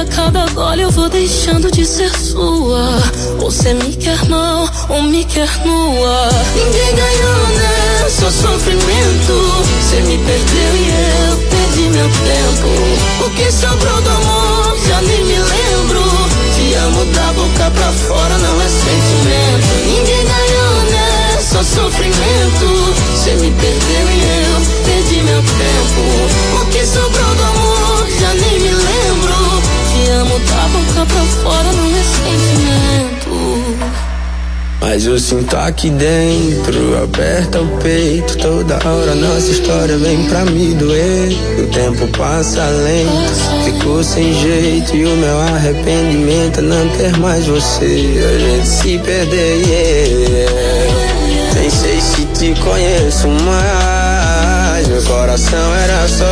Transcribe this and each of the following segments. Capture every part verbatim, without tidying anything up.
cada gole eu vou deixando de ser sua. Você me quer mal ou me quer nua. Ninguém ganhou, né? Só sofrimento. Você me perdeu e eu perdi meu tempo. O que sobrou do amor já nem me lembro. Te amo da boca pra fora, não é sentimento. Ninguém ganhou, né? Só sofrimento. Você me perdeu e eu perdi meu tempo. O que sobrou do amor já nem me lembro. Te amo da boca pra fora, não é sentimento. Mas eu sinto aqui dentro, aperta o peito. Toda hora nossa história vem pra me doer. O tempo passa lento, ficou sem jeito. E o meu arrependimento é não ter mais você. A gente se perder, yeah. Nem sei se te conheço mais. Meu coração era só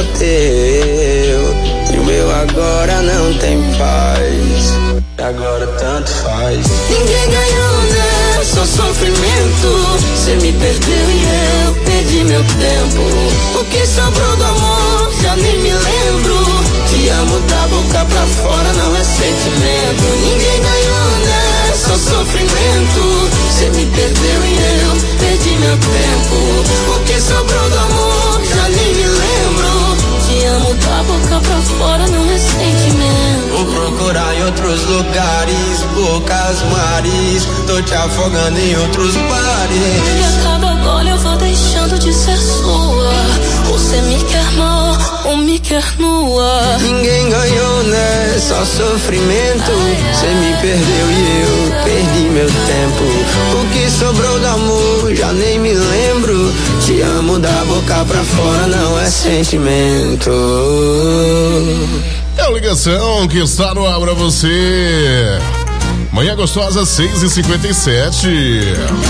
teu. E o meu agora não tem paz. E agora tanto faz. Ninguém ganhou, né? Só sofrimento. Você me perdeu e eu perdi meu tempo. O que sobrou do amor já nem me lembro. Te amo da boca pra fora, não é sentimento. Ninguém ganhou, né? Só sofrimento. Você me perdeu e eu perdi meu tempo. O que sobrou do amor já nem me lembro. Te amo da boca pra fora, não é sentimento. Vou procurar em outros lugares, bocas, mares. Tô te afogando em outros bares. E a cada gole eu vou deixando de ser sua. Você me quer mal ou me quer nua. Ninguém ganhou, né? Só sofrimento. Você me perdeu e eu perdi meu tempo. O que sobrou do amor já nem me lembro. Te amo da boca pra fora, não é sentimento. É a ligação que está no ar pra você. Manhã gostosa, seis e cinquenta e sete.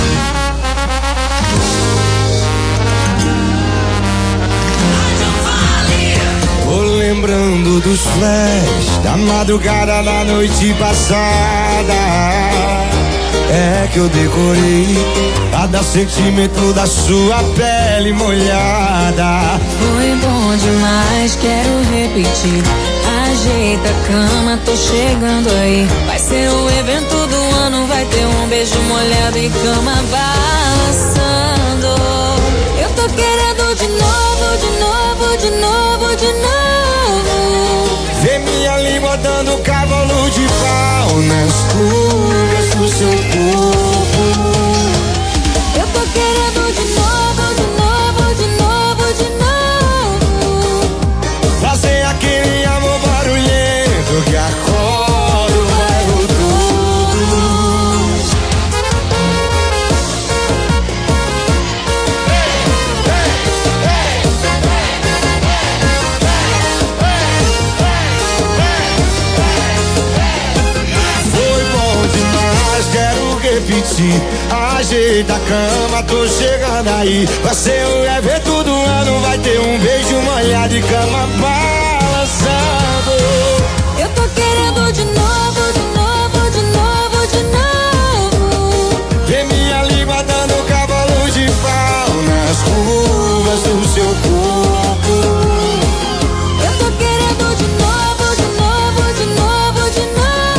Tô lembrando dos flash da madrugada da noite passada. É que eu decorei cada sentimento da sua pele molhada. Foi bom demais, quero repetir. Ajeita a cama, tô chegando aí. Vai ser o evento do ano, vai ter um beijo molhado e cama balançando. Eu tô querendo de novo, de novo, de novo, de novo. Vê minha língua dando cavalo de pau nas curvas do seu corpo. Eu tô querendo de novo, de novo, de novo, de novo. Fazer aquele amor barulhento que acorda o bairro todo. Foi bom demais, quero repetir. Ajeita a cama, tô chegando aí. Vai ser o evento do ano, vai ter um beijo molhado e cama balançando. Eu tô querendo de novo, de novo, de novo, de novo. Vê minha língua dando cavalo de pau nas curvas do seu corpo. Eu tô querendo de novo, de novo, de novo, de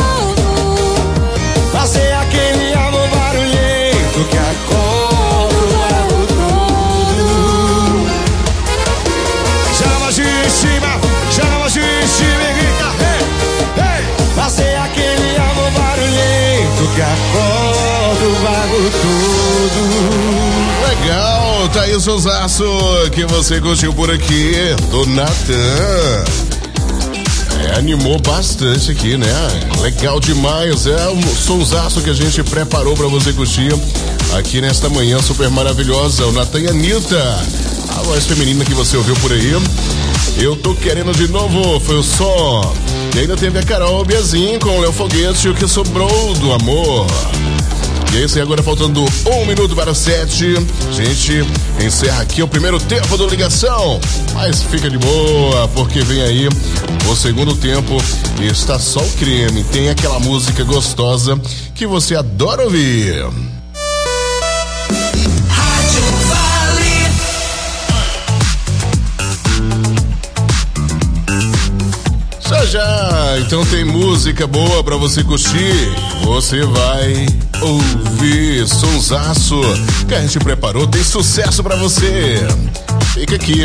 novo. Fazer aquele amor barulhento que acorda o bairro todo. Chama de cima, chama de cima e grita, hey, hey. Fazer aquele amor barulhento que acorda o bairro todo. Legal, tá aí o sonsaço que você curtiu por aqui, do Natan. É, animou bastante aqui, né? Legal demais, é um sonsaço que a gente preparou pra você curtir aqui nesta manhã super maravilhosa. O Natan e a Anitta, a voz feminina que você ouviu por aí. Eu tô querendo de novo, foi o som. E ainda teve a Carol Biazin com o Léo Foguete, o que sobrou do amor. E é isso aí, agora faltando um minuto para sete. A gente encerra aqui o primeiro tempo do Ligação. Mas fica de boa, porque vem aí o segundo tempo e está só o creme. Tem aquela música gostosa que você adora ouvir. já, então tem música boa pra você curtir. Você vai ouvir sonsaço que a gente preparou, tem sucesso pra você. Fica aqui.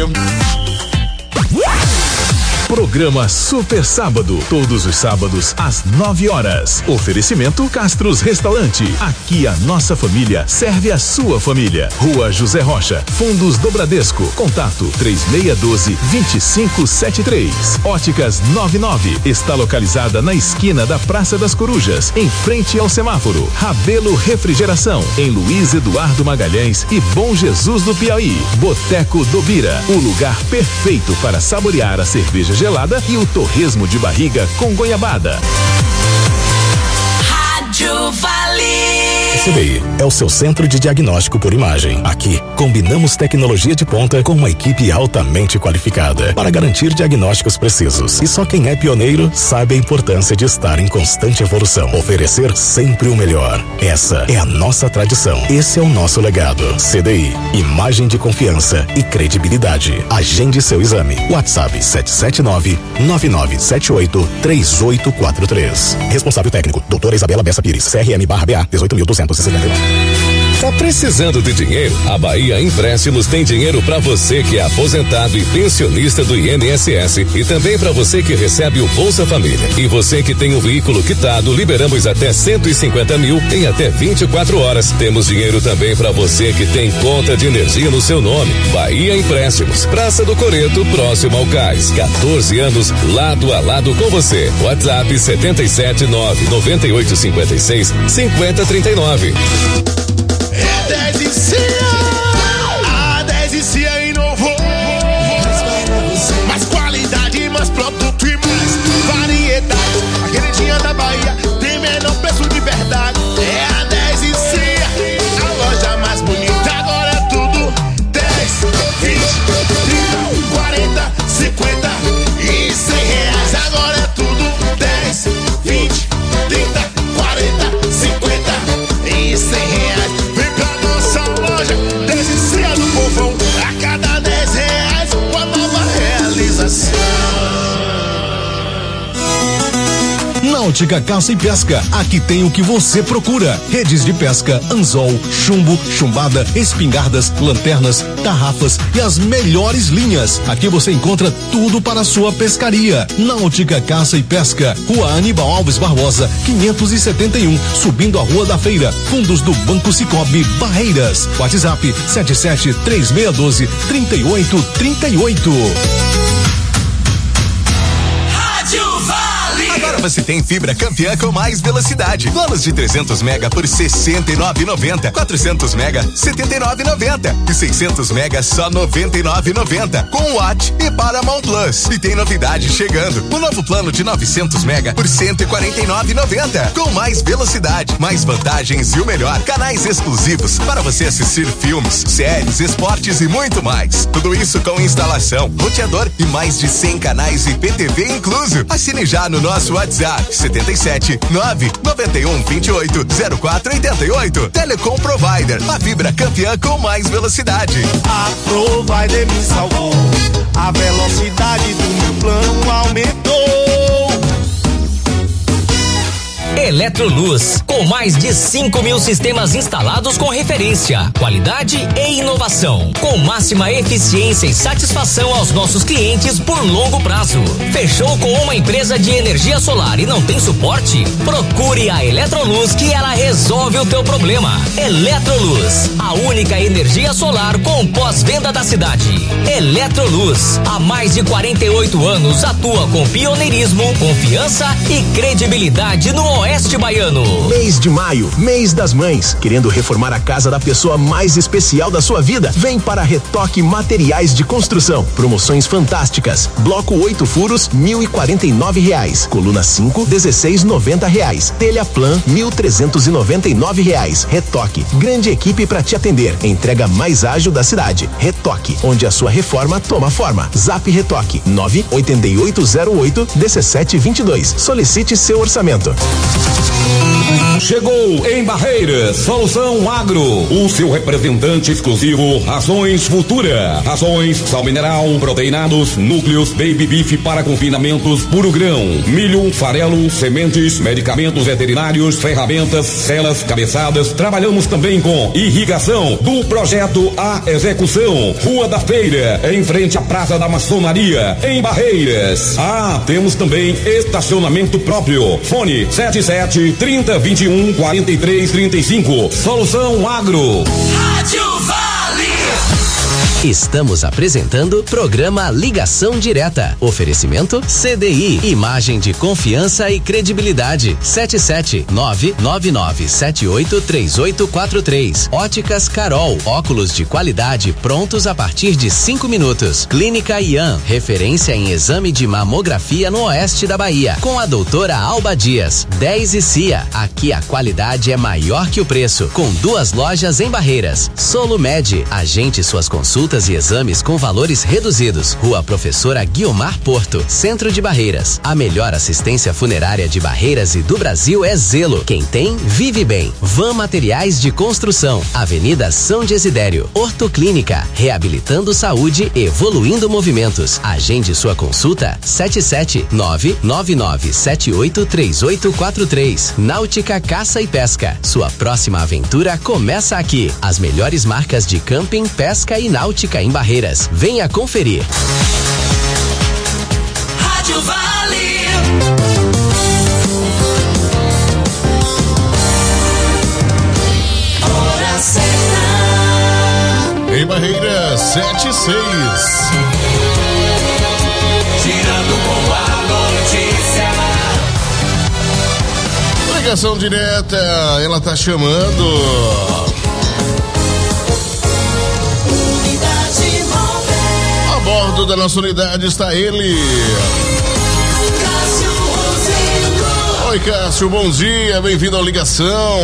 Programa Super Sábado, todos os sábados às nove horas. Oferecimento Castros Restaurante. Aqui a nossa família serve a sua família. Rua José Rocha, Fundos do Bradesco. Contato três seis um dois, dois cinco sete três. Óticas noventa e nove está localizada na esquina da Praça das Corujas, em frente ao semáforo. Rabelo Refrigeração, em Luiz Eduardo Magalhães e Bom Jesus do Piauí. Boteco do Bira, o lugar perfeito para saborear a cerveja gelada e o torresmo de barriga com goiabada. Rádio Vale. C B I é o seu centro de diagnóstico por imagem. Aqui, combinamos tecnologia de ponta com uma equipe altamente qualificada para garantir diagnósticos precisos. E só quem é pioneiro sabe a importância de estar em constante evolução. Oferecer sempre o melhor. Essa é a nossa tradição. Esse é o nosso legado. C D I, imagem de confiança e credibilidade. Agende seu exame. WhatsApp sete sete nove, nove nove sete oito, três oito quatro três. Responsável técnico, doutora Isabela Bessa Pires, C R M barra B A dezoito mil duzentos e setenta e nove. Tá precisando de dinheiro? A Bahia Empréstimos tem dinheiro para você que é aposentado e pensionista do I N S S e também para você que recebe o Bolsa Família. E você que tem um veículo quitado, liberamos até cento e cinquenta mil em até vinte e quatro horas. Temos dinheiro também para você que tem conta de energia no seu nome. Bahia Empréstimos, Praça do Coreto, próximo ao Cais. quatorze anos lado a lado com você. WhatsApp sete sete nove, nove oito cinco seis, cinco zero três nove. É dez e Cia, a dez e Cia inovou. Mais qualidade, mais produto e mais variedade. A queridinha da Bahia tem menor preço de verdade. É a dez e Cia, a loja mais bonita. Agora é tudo dez, vinte, trinta, quarenta, cinquenta e cem reais. Agora é tudo dez, vinte, trinta, quarenta, cinquenta e cem reais. Vem pra nossa loja, dez e Cia do povão. A cada dez reais, uma nova realização. Náutica Caça e Pesca, aqui tem o que você procura: redes de pesca, anzol, chumbo, chumbada, espingardas, lanternas, tarrafas e as melhores linhas. Aqui você encontra tudo para a sua pescaria. Náutica Caça e Pesca, Rua Aníbal Alves Barbosa, quinhentos e setenta e um, subindo a Rua da Feira, fundos do Banco Cicobi, Barreiras. WhatsApp sete sete três seis um dois, três oito três oito. Agora você tem fibra campeã com mais velocidade. Planos de trezentos mega por sessenta e nove reais e noventa centavos. quatrocentos mega, setenta e nove reais e noventa centavos. E seiscentos mega, só noventa e nove reais e noventa centavos. Com Watt e Paramount Plus. E tem novidade chegando. O novo plano de novecentos mega por cento e quarenta e nove reais e noventa centavos. Com mais velocidade, mais vantagens e o melhor. Canais exclusivos para você assistir filmes, séries, esportes e muito mais. Tudo isso com instalação, roteador e mais de cem canais e P T V incluso. Assine já no nosso WhatsApp sete sete nove, nove um dois oito, zero quatro oito oito. Telecom Provider, a fibra campeã com mais velocidade. A Provider me salvou, a velocidade do meu plano aumentou. Eletroluz, com mais de cinco mil sistemas instalados com referência, qualidade e inovação, com máxima eficiência e satisfação aos nossos clientes por longo prazo. Fechou com uma empresa de energia solar e não tem suporte? Procure a Eletroluz que ela resolve o teu problema. Eletroluz, a única energia solar com pós-venda da cidade. Eletroluz, há mais de quarenta e oito anos atua com pioneirismo, confiança e credibilidade no Oeste Baiano. Mês de maio, mês das mães. Querendo reformar a casa da pessoa mais especial da sua vida? Vem para Retoque Materiais de Construção. Promoções fantásticas. Bloco oito furos, mil e quarenta e nove reais. Coluna cinco, dezesseis e noventa reais. Telha Plan, mil trezentos e noventa e nove reais. Retoque, grande equipe para te atender. Entrega mais ágil da cidade. Retoque, onde a sua reforma toma forma. Zap Retoque, nove oito oito zero oito um sete dois dois. Solicite seu orçamento. Chegou em Barreiras, Solução Agro, o seu representante exclusivo Rações Futura. Rações, sal mineral, proteinados, núcleos, baby beef para confinamentos, puro grão, milho, farelo, sementes, medicamentos veterinários, ferramentas, celas, cabeçadas. Trabalhamos também com irrigação, do projeto à execução. Rua da Feira, em frente à Praça da Maçonaria, em Barreiras. Ah, temos também estacionamento próprio. Fone sete sete, trinta, vinte e um, quarenta e três, trinta e cinco. Solução Agro. Rádio Vale. Estamos apresentando programa Ligação Direta. Oferecimento C D I. Imagem de confiança e credibilidade. sete sete nove nove nove sete oito três oito quatro três. Óticas Carol. Óculos de qualidade prontos a partir de cinco minutos. Clínica Ian. Referência em exame de mamografia no oeste da Bahia. Com a doutora Alba Dias. dez e C I A. Aqui a qualidade é maior que o preço. Com duas lojas em Barreiras. Solumed. Agende suas consultas e exames com valores reduzidos. Rua Professora Guiomar Porto, Centro de Barreiras. A melhor assistência funerária de Barreiras e do Brasil é Zelo. Quem tem, vive bem. Van Materiais de Construção. Avenida São Desidério. Ortoclínica. Reabilitando saúde, evoluindo movimentos. Agende sua consulta sete sete nove nove nove sete oito três oito quatro três. Náutica Caça e Pesca. Sua próxima aventura começa aqui. As melhores marcas de camping, pesca e náutica em Barreiras. Venha conferir. Rádio Vale. Hora certa. Em Barreiras, sete e seis. Tirando com a notícia. Ligação direta, ela tá chamando. A bordo da nossa unidade está ele. Cássio Rosendo. Oi, Cássio, bom dia, bem-vindo à ligação.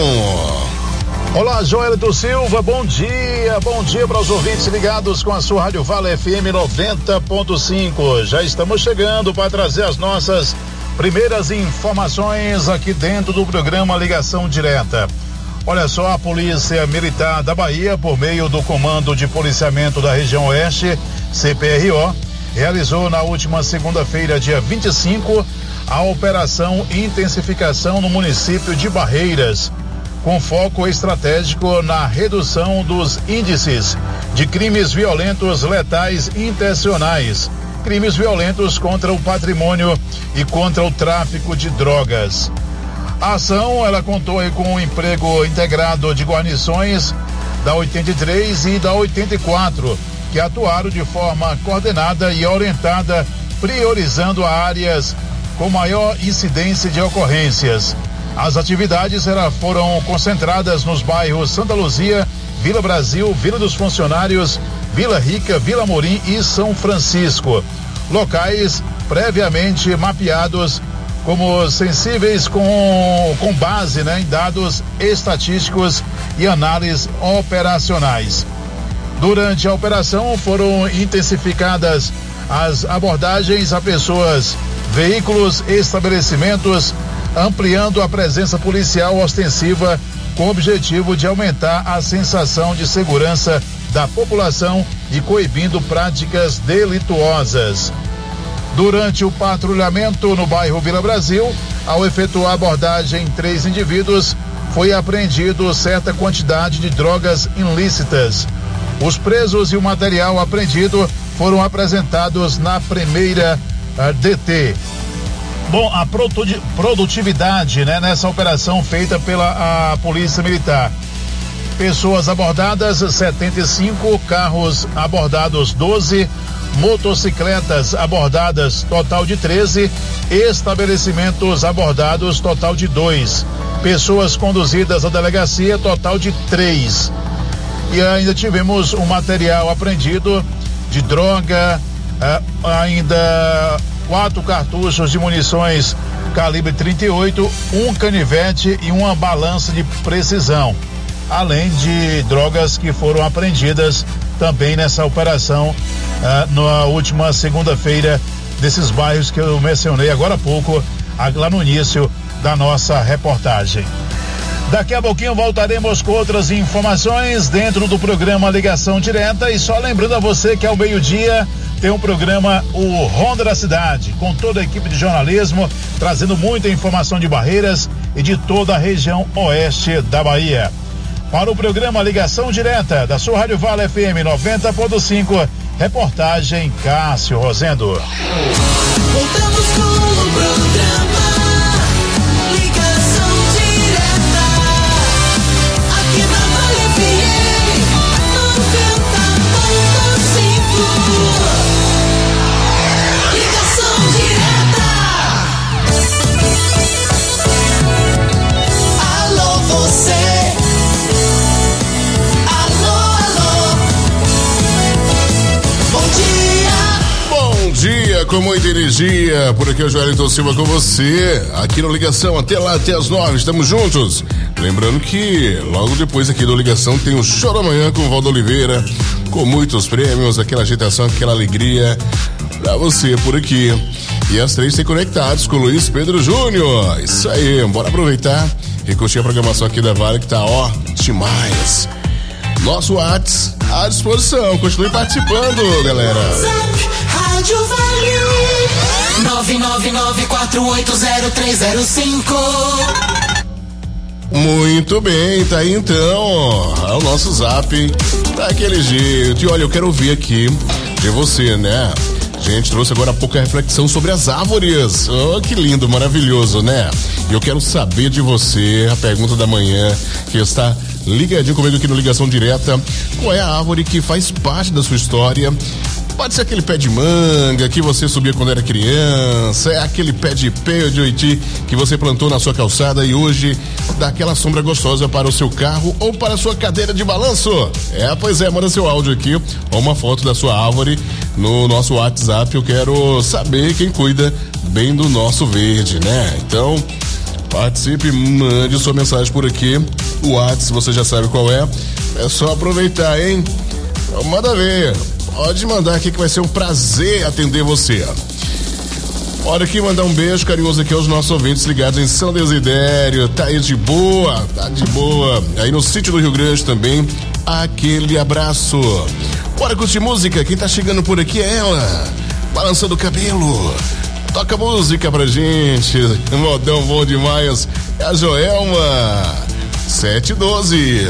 Olá, Joelito Silva, bom dia, bom dia para os ouvintes ligados com a sua Rádio Vale F M noventa ponto cinco. Já estamos chegando para trazer as nossas primeiras informações aqui dentro do programa Ligação Direta. Olha só, a Polícia Militar da Bahia, por meio do Comando de Policiamento da Região Oeste, C P R O, realizou na última segunda-feira, dia vinte e cinco, a Operação Intensificação no município de Barreiras, com foco estratégico na redução dos índices de crimes violentos letais intencionais, crimes violentos contra o patrimônio e contra o tráfico de drogas. A ação, ela contou aí com o emprego integrado de guarnições da oitenta e três e da oitenta e quatro, que atuaram de forma coordenada e orientada, priorizando áreas com maior incidência de ocorrências. As atividades elas foram concentradas nos bairros Santa Luzia, Vila Brasil, Vila dos Funcionários, Vila Rica, Vila Morim e São Francisco. Locais previamente mapeados como sensíveis com, com base, né, em dados estatísticos e análises operacionais. Durante a operação foram intensificadas as abordagens a pessoas, veículos e estabelecimentos, ampliando a presença policial ostensiva com o objetivo de aumentar a sensação de segurança da população e coibindo práticas delituosas. Durante o patrulhamento no bairro Vila Brasil, ao efetuar abordagem em três indivíduos, foi apreendido certa quantidade de drogas ilícitas. Os presos e o material apreendido foram apresentados na primeira uh, D T. Bom, a produtividade, né, nessa operação feita pela a Polícia Militar. Pessoas abordadas setenta e cinco, carros abordados doze, motocicletas abordadas total de treze, estabelecimentos abordados total de dois, pessoas conduzidas à delegacia total de três. E ainda tivemos um material apreendido de droga, uh, ainda quatro cartuchos de munições calibre trinta e oito, um canivete e uma balança de precisão, além de drogas que foram apreendidas também nessa operação uh, na última segunda-feira, desses bairros que eu mencionei agora há pouco, lá no início da nossa reportagem. Daqui a pouquinho voltaremos com outras informações dentro do programa Ligação Direta, e só lembrando a você que ao meio-dia tem um programa, o Ronda da Cidade, com toda a equipe de jornalismo, trazendo muita informação de Barreiras e de toda a região oeste da Bahia. Para o programa Ligação Direta da sua Rádio Vale F M noventa ponto cinco, reportagem Cássio Rosendo. Voltamos com o programa Ligação Direta, aqui na Vale F M noventa ponto cinco. Ligação Direta. Alô você. Bom dia, com muita energia. Por aqui é o Joelito Silva com você. Aqui no Ligação, até lá, até as nove, estamos juntos. Lembrando que logo depois aqui do Ligação tem o Show da Manhã com o Valdo Oliveira, com muitos prêmios, aquela agitação, aquela alegria pra você por aqui. E as três têm conectados com o Luiz Pedro Júnior. Isso aí, bora aproveitar e curtir a programação aqui da Vale, que tá, ó, demais. Nosso WhatsApp à disposição, continue participando, galera. Rádio Vale nove nove nove quatro oito zero três zero cinco. Muito bem, tá aí então, é o nosso zap daquele jeito. E olha, eu quero ouvir aqui de você, né? A gente trouxe agora há pouco a reflexão sobre as árvores. Oh, que lindo, maravilhoso, né? E eu quero saber de você, a pergunta da manhã, que está ligadinho comigo aqui no Ligação Direta. Qual é a árvore que faz parte da sua história? Pode ser aquele pé de manga que você subia quando era criança, é aquele pé de pé de oiti que você plantou na sua calçada e hoje dá aquela sombra gostosa para o seu carro ou para a sua cadeira de balanço. É, pois é, manda seu áudio aqui ou uma foto da sua árvore no nosso WhatsApp. Eu quero saber quem cuida bem do nosso verde, né? Então, participe, mande sua mensagem por aqui. O WhatsApp, você já sabe qual é. É só aproveitar, hein? Então, manda ver. Pode mandar aqui que vai ser um prazer atender você. Olha aqui, mandar um beijo carinhoso aqui aos nossos ouvintes ligados em São Desidério. Tá aí de boa, tá de boa. Aí no sítio do Rio Grande também, aquele abraço. Bora curtir música, quem tá chegando por aqui é ela, balançando o cabelo. Toca música pra gente, modão bom demais. É a Joelma, sete e doze.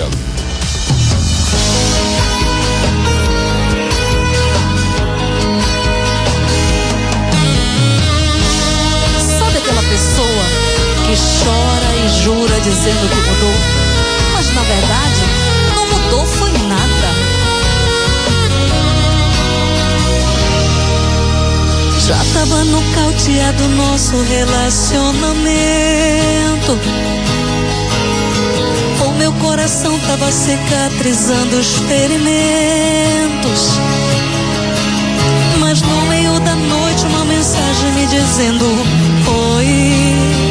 Pessoa que chora e jura dizendo que mudou, mas na verdade não mudou foi nada. Já tava nocauteado nosso relacionamento, o meu coração tava cicatrizando os ferimentos, mas no meio da noite uma mensagem me dizendo oi.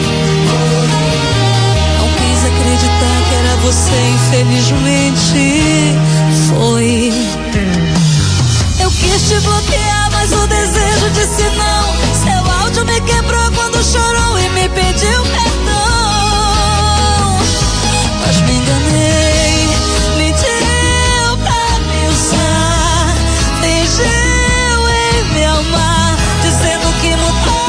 Não quis acreditar que era você, infelizmente foi. Eu quis te bloquear, mas o desejo disse não. Seu áudio me quebrou quando chorou e me pediu perdão. Mas me enganei, mentiu pra me usar, fingiu em me amar, dizendo que mudou.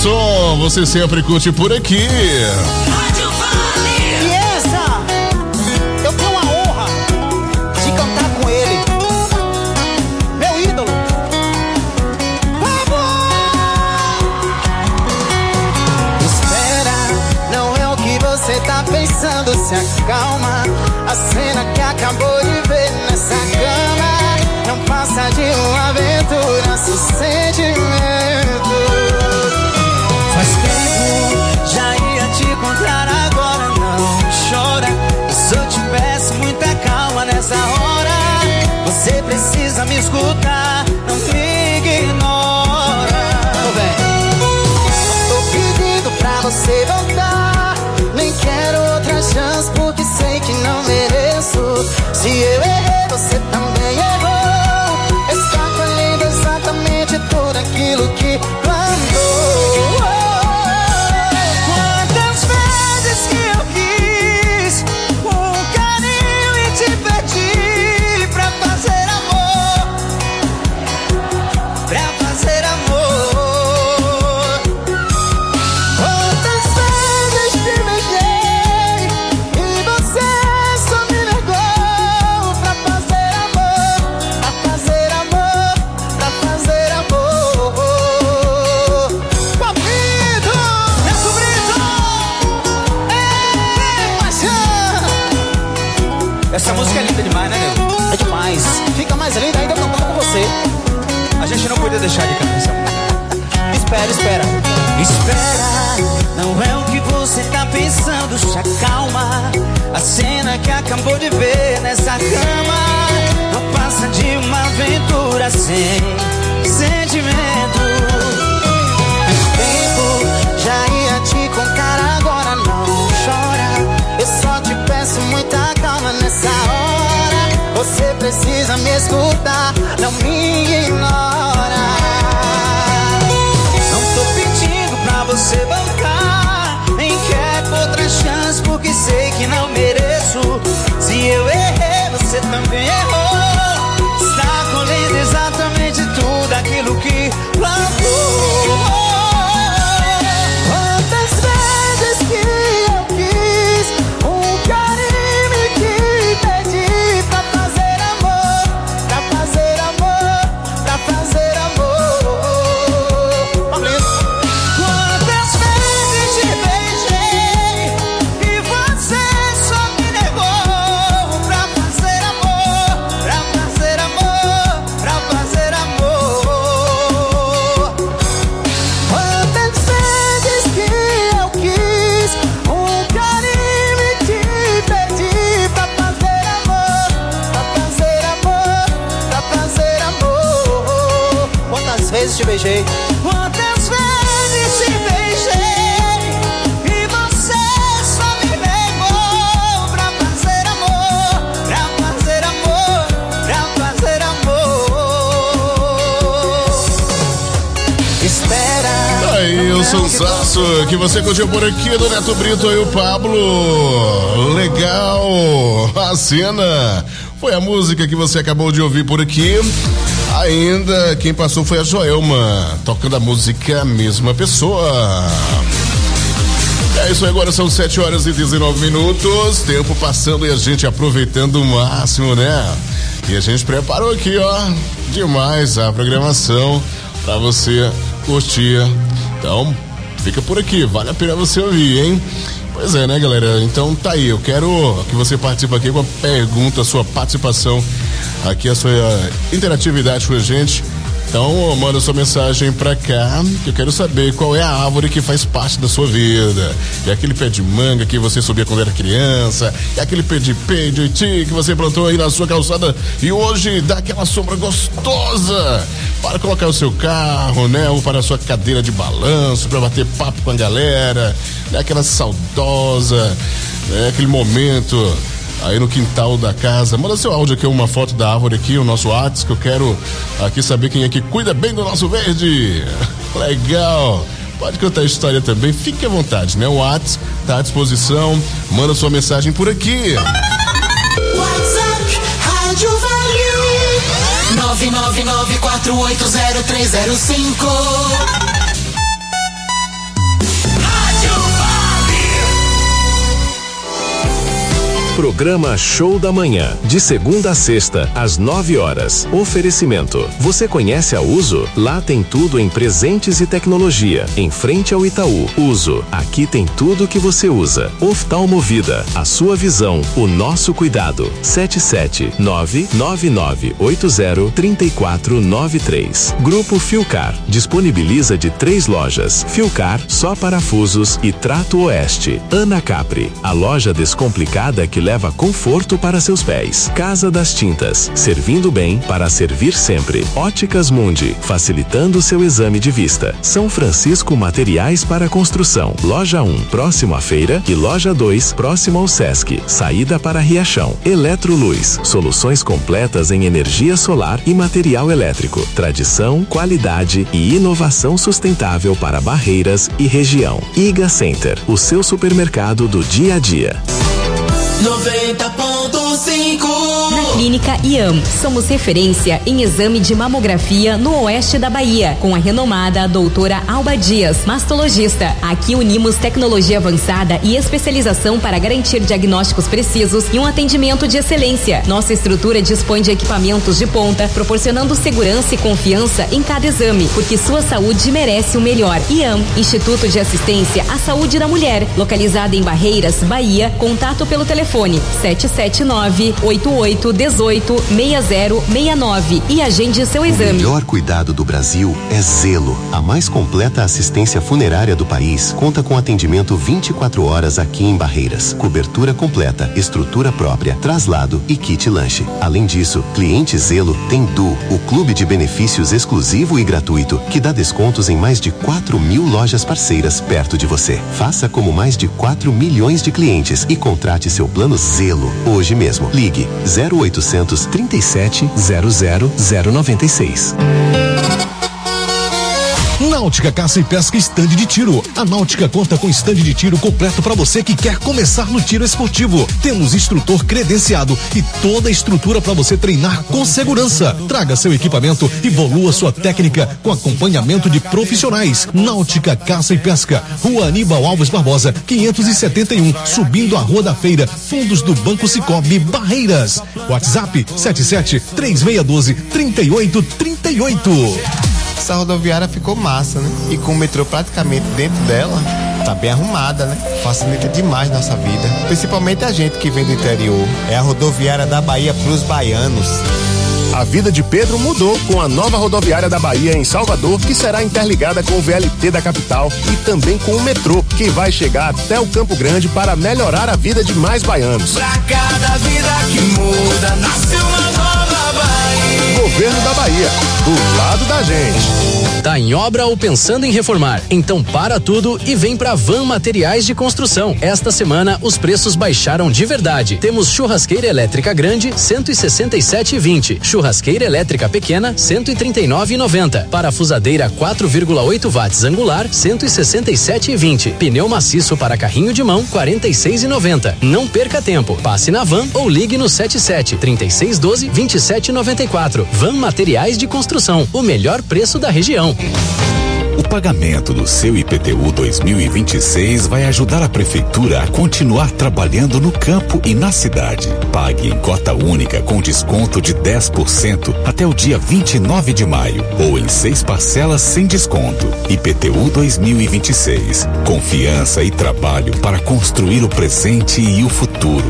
som, você sempre curte por aqui. Rádio Vale. E essa, eu tenho a honra de cantar com ele, meu ídolo. Vamos! Espera, não é o que você tá pensando, se acalma. A cena que acabou de ver nessa cama não passa de uma aventura, se sentimento. Faz tempo, já ia te encontrar, agora não chora. Eu só te peço muita calma nessa hora. Você precisa me escutar, não me ignora. Tô bem. Tô pedindo pra você voltar, nem quero outra chance porque sei que não mereço. Se eu errei, você também errou. Está colhendo exatamente tudo aquilo que plantou. Quantas vezes que eu quis um carinho e te pedi pra fazer amor, pra fazer amor. Quantas vezes te beijei e você só me negou pra fazer amor, pra fazer amor, pra fazer amor. Pablito, Neto Brito, ei, paixão. Essa música é linda demais, né, nego? É demais. Fica mais linda ainda cantando com você. A gente não podia deixar de cantar essa música. Espera, espera. Espera, não é o que você tá pensando, se acalma. A cena que acabou de ver nessa cama não passa de uma aventura sem sentimento. Faz tempo, já ia te contar, agora não chora. Eu só te peço muita calma nessa hora. Você precisa me escutar, não me ignora. Não tô pedindo pra você voltar, nem quero outra chance porque sei que não mereço. Se eu errei, você também errou. Está colhendo exatamente tudo aquilo que plantou. Quantas vezes que eu quis um carinho e te pedi pra fazer amor, pra fazer amor, pra fazer amor. Quantas vezes te beijei e você só me negou pra fazer amor, pra fazer amor, pra fazer amor. Quantas vezes que eu quis um carinho e te pedi pra fazer amor, pra fazer amor, pra fazer amor. Quantas vezes te beijei? Quantas vezes te beijei e você só me negou pra fazer amor, pra fazer amor, pra fazer amor. Espera. Aí o sonsaço que você curtiu por aqui do Neto Brito e o Pablo. Legal. A cena foi a música que você acabou de ouvir por aqui. Ainda quem passou foi a Joelma, tocando a música A Mesma Pessoa. É isso aí, agora são sete horas e dezenove minutos. Tempo passando e a gente aproveitando o máximo, né? E a gente preparou aqui, ó, demais a programação pra você curtir. Então, fica por aqui, vale a pena você ouvir, hein? Pois é, né, galera? Então tá aí, eu quero que você participe aqui com a pergunta, a sua participação, aqui a sua interatividade com a gente. Então manda sua mensagem pra cá, que eu quero saber qual é a árvore que faz parte da sua vida. É aquele pé de manga que você subia quando era criança, é aquele pé de pé de oiti que você plantou aí na sua calçada e hoje dá aquela sombra gostosa para colocar o seu carro, né? Ou para a sua cadeira de balanço, para bater papo com a galera, né? Aquela saudosa, né? Aquele momento aí no quintal da casa. Manda seu áudio aqui, uma foto da árvore aqui, o nosso WhatsApp, que eu quero aqui saber quem é que cuida bem do nosso verde. Legal. Pode contar a história também, fique à vontade, né? O WhatsApp tá à disposição, manda sua mensagem por aqui. WhatsApp Rádio Vale nove nove nove quatro oito zero três zero cinco. Programa Show da Manhã, de segunda a sexta, às nove horas. Oferecimento. Você conhece a Uso? Lá tem tudo em presentes e tecnologia. Em frente ao Itaú. Uso. Aqui tem tudo que você usa. Oftalmovida. A sua visão, o nosso cuidado. sete sete nove nove nove oito zero três quatro nove três. Grupo Filcar. Disponibiliza de três lojas. Filcar, só parafusos e Trato Oeste. Ana Capri. A loja descomplicada que leva conforto para seus pés. Casa das Tintas, servindo bem para servir sempre. Óticas Mundi, facilitando seu exame de vista. São Francisco Materiais para Construção. Loja um, próximo à feira, e Loja dois, próximo ao Sesc. Saída para Riachão. Eletroluz, soluções completas em energia solar e material elétrico. Tradição, qualidade e inovação sustentável para Barreiras e região. Iga Center, o seu supermercado do dia a dia. noventa ponto cinco. Na Clínica I A M, somos referência em exame de mamografia no oeste da Bahia, com a renomada doutora Alba Dias, mastologista. Aqui unimos tecnologia avançada e especialização para garantir diagnósticos precisos e um atendimento de excelência. Nossa estrutura dispõe de equipamentos de ponta, proporcionando segurança e confiança em cada exame, porque sua saúde merece o melhor. I A M, Instituto de Assistência à Saúde da Mulher, localizada em Barreiras, Bahia. Contato pelo telefone sete sete nove oito oito um oito seis zero seis nove e agende seu exame. O melhor cuidado do Brasil é Zelo. A mais completa assistência funerária do país conta com atendimento vinte e quatro horas aqui em Barreiras. Cobertura completa, estrutura própria, traslado e kit lanche. Além disso, cliente Zelo tem Du, o clube de benefícios exclusivo e gratuito, que dá descontos em mais de quatro mil lojas parceiras perto de você. Faça como mais de quatro milhões de clientes e contrate seu plano Zelo hoje mesmo. Ligue zero oitocentos trinta e sete zero zero zero noventa e seis. Náutica Caça e Pesca Stand de Tiro. A Náutica conta com stand de tiro completo para você que quer começar no tiro esportivo. Temos instrutor credenciado e toda a estrutura para você treinar com segurança. Traga seu equipamento e evolua sua técnica com acompanhamento de profissionais. Náutica Caça e Pesca, Rua Aníbal Alves Barbosa, quinhentos e setenta e um, subindo a Rua da Feira, fundos do Banco Cicobi, Barreiras. WhatsApp sete sete três seis um dois três oito três oito. Essa rodoviária ficou massa, né? E com o metrô praticamente dentro dela, tá bem arrumada, né? Facilita demais nossa vida. Principalmente a gente que vem do interior. É a rodoviária da Bahia pros baianos. A vida de Pedro mudou com a nova rodoviária da Bahia em Salvador, que será interligada com o V L T da capital e também com o metrô, que vai chegar até o Campo Grande para melhorar a vida de mais baianos. Pra cada vida que muda, nasce uma nova Bahia. Governo da Bahia, do lado da gente. Tá em obra ou pensando em reformar? Então para tudo e vem pra Van Materiais de Construção. Esta semana os preços baixaram de verdade. Temos churrasqueira elétrica grande cento e sessenta e sete reais e vinte centavos, churrasqueira elétrica pequena cento e trinta e nove reais e noventa centavos, parafusadeira quatro vírgula oito watts angular cento e sessenta e sete reais e vinte centavos, pneu maciço para carrinho de mão quarenta e seis reais e noventa centavos. Não perca tempo, passe na Van ou ligue no sete sete trinta e seis doze vinte e sete noventa e quatro. Van Materiais de Construção, o melhor preço da região. O pagamento do seu I P T U dois mil e vinte e seis vai ajudar a prefeitura a continuar trabalhando no campo e na cidade. Pague em cota única com desconto de dez por cento até o dia vinte e nove de maio ou em seis parcelas sem desconto. I P T U dois mil e vinte e seis. Confiança e trabalho para construir o presente e o futuro.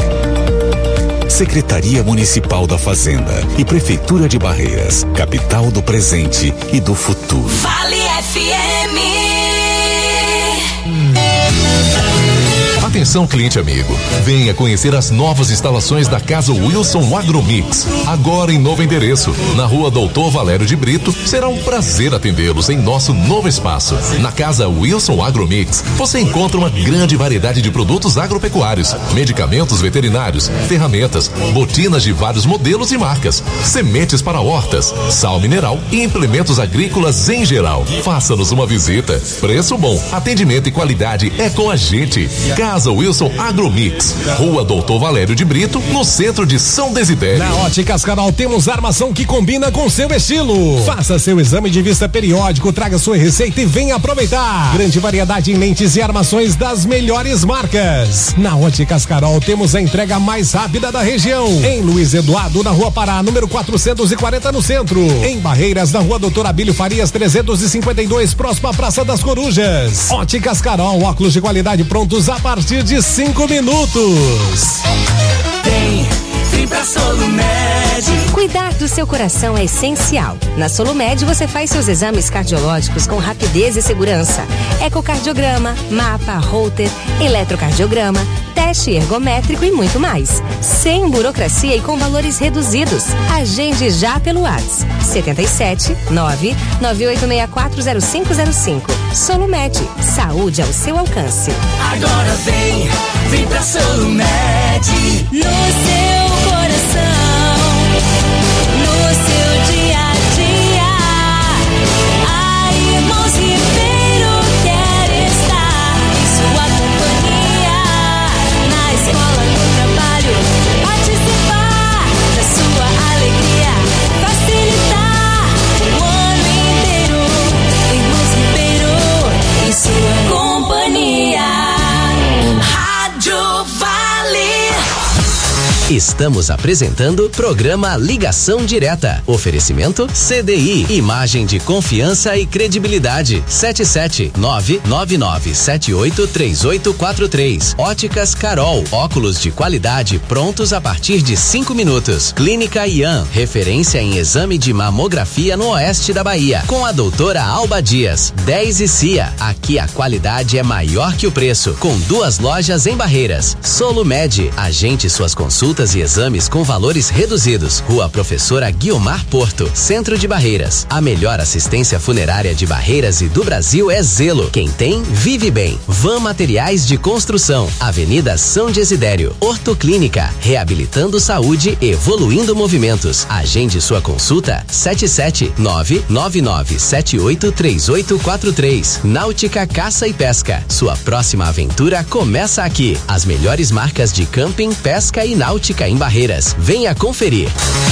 Secretaria Municipal da Fazenda e Prefeitura de Barreiras, capital do presente e do futuro. Vale F M. Atenção, cliente amigo, venha conhecer as novas instalações da Casa Wilson Agromix, agora em novo endereço, na Rua Doutor Valério de Brito. Será um prazer atendê-los em nosso novo espaço. Na Casa Wilson Agromix, você encontra uma grande variedade de produtos agropecuários, medicamentos veterinários, ferramentas, botinas de vários modelos e marcas, sementes para hortas, sal mineral e implementos agrícolas em geral. Faça-nos uma visita. Preço bom, atendimento e qualidade é com a gente. Casa Casa Wilson Agromix, Rua Doutor Valério de Brito, no centro de São Desidério. Na Óticas Carol temos armação que combina com seu estilo. Faça seu exame de vista periódico, traga sua receita e venha aproveitar. Grande variedade em lentes e armações das melhores marcas. Na Óticas Carol temos a entrega mais rápida da região. Em Luiz Eduardo, na Rua Pará, número quatrocentos e quarenta no centro. Em Barreiras, na Rua Doutor Abílio Farias trezentos e cinquenta e dois, próxima à Praça das Corujas. Óticas Carol, óculos de qualidade prontos a partir de cinco minutos. Vem, vem pra Solumed. Cuidar do seu coração é essencial. Na Solumed você faz seus exames cardiológicos com rapidez e segurança. Ecocardiograma, mapa, holter, eletrocardiograma, teste ergométrico e muito mais. Sem burocracia e com valores reduzidos. Agende já pelo WhatsApp setenta e sete nove nove oito seis quatro zero cinco zero cinco. Solumed, saúde ao seu alcance. Agora vem, vem pra Solumed. No seu coração, no seu dia a dia, a Irmãos Ribeiro quer estar em sua companhia. Na escola, no trabalho, participar da sua alegria, facilitar o ano inteiro. Irmãos Ribeiro em sua companhia. Rádio Vale. Estamos apresentando programa Ligação Direta. Oferecimento C D I. Imagem de confiança e credibilidade. sete sete nove nove nove sete oito três oito quatro três. Óticas Carol. Óculos de qualidade prontos a partir de cinco minutos. Clínica Ian. Referência em exame de mamografia no oeste da Bahia. Com a doutora Alba Dias. dez e C I A. Aqui a qualidade é maior que o preço. Com duas lojas em Barreiras. Solumed. Agende suas consultas e exames com valores reduzidos. Rua Professora Guiomar Porto, Centro de Barreiras. A melhor assistência funerária de Barreiras e do Brasil é Zelo. Quem tem, vive bem. Van Materiais de Construção. Avenida São Desidério. Ortoclínica. Reabilitando saúde, evoluindo movimentos. Agende sua consulta sete sete nove nove nove sete oito três oito quatro três. Náutica Caça e Pesca. Sua próxima aventura começa aqui. As melhores marcas de camping, pesca e náutica em Barreiras. Venha conferir.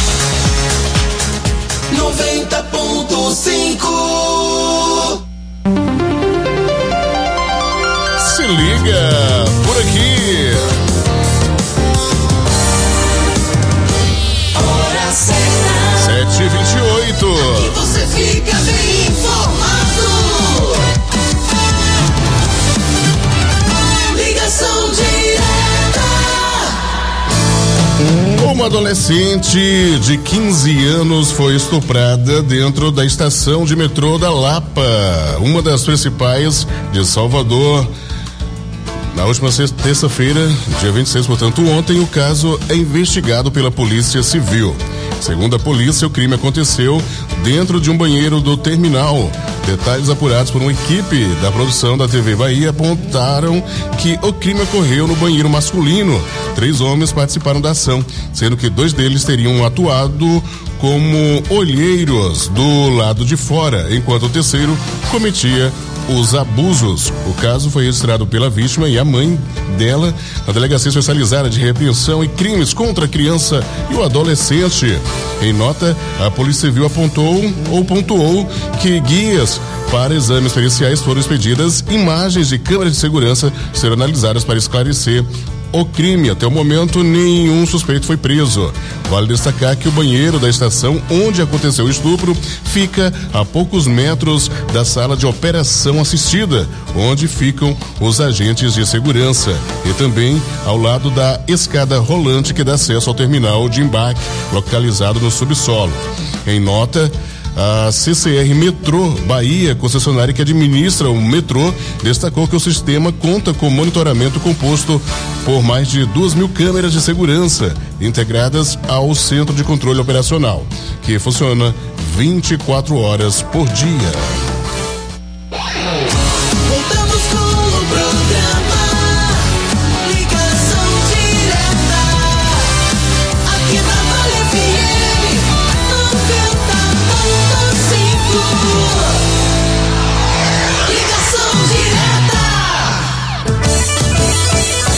noventa ponto cinco. Se liga por aqui. Hora certa. sete e vinte e oito. Aqui você fica bem informado. Ligação direta. Uma adolescente de quinze anos foi estuprada dentro da estação de metrô da Lapa, uma das principais de Salvador. Na última terça-feira, dia vinte e seis, portanto ontem, o caso é investigado pela Polícia Civil. Segundo a polícia, o crime aconteceu dentro de um banheiro do terminal. Detalhes apurados por uma equipe da produção da T V Bahia apontaram que o crime ocorreu no banheiro masculino. Três homens participaram da ação, sendo que dois deles teriam atuado como olheiros do lado de fora, enquanto o terceiro cometia os abusos. O caso foi registrado pela vítima e a mãe dela na Delegacia Especializada de Repreensão e Crimes contra a Criança e o Adolescente. Em nota, a Polícia Civil apontou ou pontuou que guias para exames periciais foram expedidas, imagens de câmeras de segurança serão analisadas para esclarecer o crime. Até o momento, nenhum suspeito foi preso. Vale destacar que o banheiro da estação onde aconteceu o estupro fica a poucos metros da sala de operação assistida, onde ficam os agentes de segurança, e também ao lado da escada rolante que dá acesso ao terminal de embarque, localizado no subsolo. Em nota, a C C R Metrô Bahia, concessionária que administra o metrô, destacou que o sistema conta com monitoramento composto por mais de duas mil câmeras de segurança integradas ao Centro de Controle Operacional, que funciona vinte e quatro horas por dia. Voltamos com o programa Ligação Direta. Aqui na Vale F M noventa ponto cinco. Ligação Direta.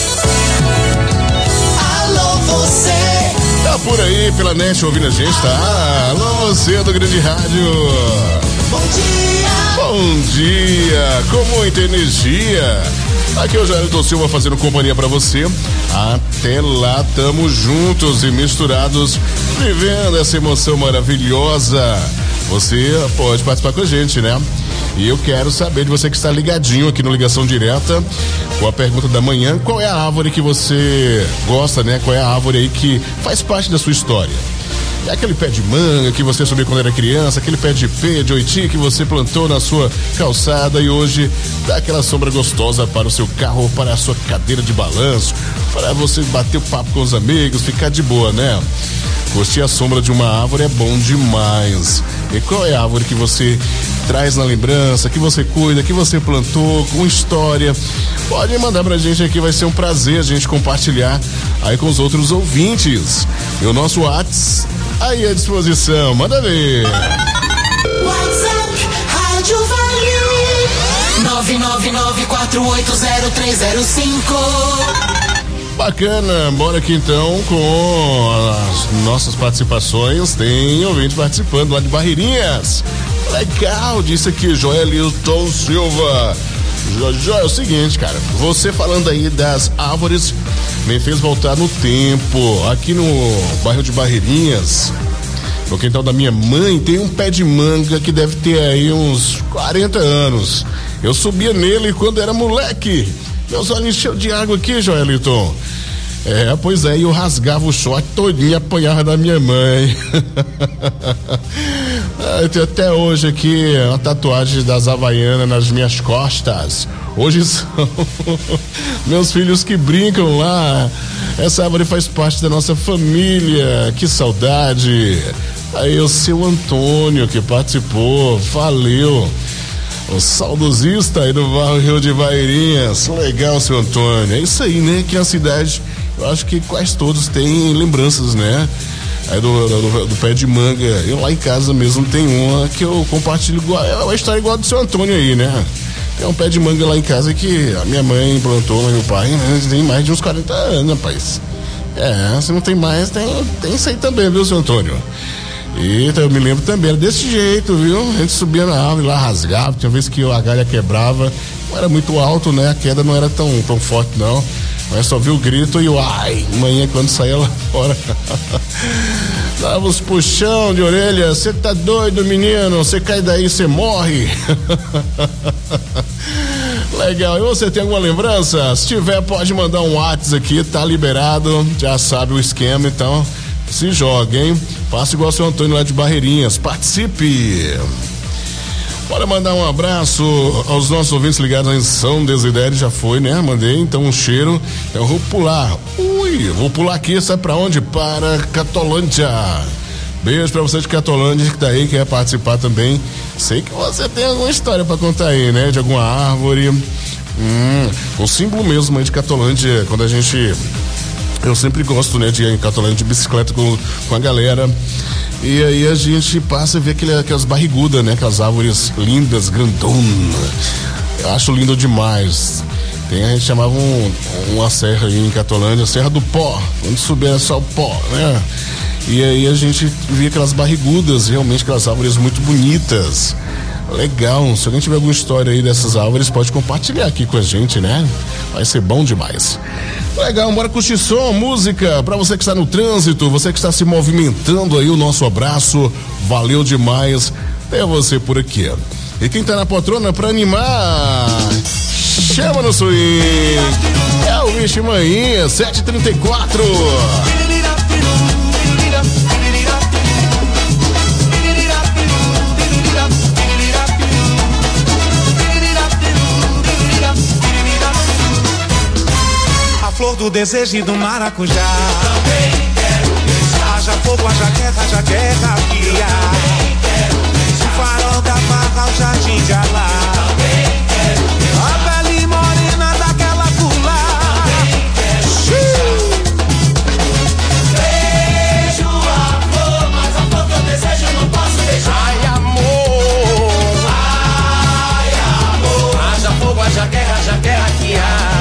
por aí pela net ouvindo a gente, tá? Alô, você do Grande Rádio. Bom dia. Bom dia, com muita energia. Aqui é o Jair Silva fazendo companhia pra você. Até lá, tamo juntos e misturados, vivendo essa emoção maravilhosa. Você pode participar com a gente, né? E eu quero saber de você que está ligadinho aqui no Ligação Direta, com a pergunta da manhã: qual é a árvore que você gosta, né? Qual é a árvore aí que faz parte da sua história? É aquele pé de manga que você subiu quando era criança, aquele pé de pé, de oiti que você plantou na sua calçada e hoje dá aquela sombra gostosa para o seu carro, para a sua cadeira de balanço, para você bater o papo com os amigos, ficar de boa, né? Curtir a sombra de uma árvore é bom demais. E qual é a árvore que você traz na lembrança, que você cuida, que você plantou, com história? Pode mandar pra gente aqui, vai ser um prazer a gente compartilhar aí com os outros ouvintes. E o nosso WhatsApp aí à disposição, manda ver. WhatsApp Rádio Vale nove nove nove quatro oito zero três zero cinco. Bacana, bora aqui então com as nossas participações. Tem ouvinte participando lá de Barreirinhas. Legal, disse aqui Joelilton Silva. Jó, é o seguinte, cara, você falando aí das árvores me fez voltar no tempo. Aqui no bairro de Barreirinhas, no quintal da minha mãe, tem um pé de manga que deve ter aí uns quarenta anos. Eu subia nele quando era moleque. Meus olhos encheu de água aqui, Joelito. É, pois é, eu rasgava o short todinho e apanhava da minha mãe. Eu tenho até hoje aqui uma tatuagem das Havaianas nas minhas costas. Hoje são meus filhos que brincam lá. Essa árvore faz parte da nossa família. Que saudade. Aí o seu Antônio que participou, valeu. O saudosista aí do bairro de Barreirinhas. Legal, seu Antônio. É isso aí, né? Que é a cidade, eu acho que quase todos têm lembranças, né? Aí do, do, do pé de manga. Eu lá em casa mesmo tem uma que eu compartilho igual. É uma história igual a do seu Antônio aí, né? Tem um pé de manga lá em casa que a minha mãe plantou, meu pai, né? Tem mais de uns quarenta anos, rapaz. É, se não tem mais, tem, tem isso aí também, viu, seu Antônio? Eita, eu me lembro também, era desse jeito, viu? A gente subia na árvore lá, rasgava, tinha vez que a galha quebrava, não era muito alto, né? A queda não era tão, tão forte, não. Mas só viu o grito e o ai, manhã quando saía lá fora. Dava os puxão de orelha, você tá doido, menino? Você cai daí, você morre. Legal, e você tem alguma lembrança? Se tiver, pode mandar um WhatsApp aqui, tá liberado, já sabe o esquema, então se joga, hein? Faça igual o seu Antônio lá de Barreirinhas, participe. Bora mandar um abraço aos nossos ouvintes ligados em São Desidério, já foi, né? Mandei, então um cheiro. Eu vou pular. Ui, vou pular aqui, sabe pra onde? Para Catolândia. Beijo pra você de Catolândia que tá aí, quer participar também. Sei que você tem alguma história pra contar aí, né? De alguma árvore. Hum, o símbolo mesmo aí de Catolândia, quando a gente... Eu sempre gosto, né, de ir em Catolândia de bicicleta com, com a galera. E aí a gente passa a ver aquele, aquelas barrigudas, né? Aquelas árvores lindas, grandonas. Eu acho lindo demais. Tem, a gente chamava um, uma serra aí em Catolândia, Serra do Pó, onde subia só o pó, né? E aí a gente via aquelas barrigudas, realmente aquelas árvores muito bonitas. Legal, se alguém tiver alguma história aí dessas árvores, pode compartilhar aqui com a gente, né? Vai ser bom demais. Legal, bora curtir som, música, pra você que está no trânsito, você que está se movimentando aí, o nosso abraço, valeu demais ter você por aqui. E quem tá na poltrona pra animar, chama no swing, é o Vixe Manhinha, sete e trinta e quatro. Flor do desejo e do maracujá. Também quero beijar. Haja fogo, haja guerra, haja guerra, guia. Também quero beijar. O farol da barra, o jardim de Alá. Também quero beijar. A pele morena daquela pula. Também quero beijar. Beijo a flor, mas a flor que eu desejo eu não posso beijar. Ai, amor. Ai, amor. Haja fogo, haja guerra, haja guerra, guia.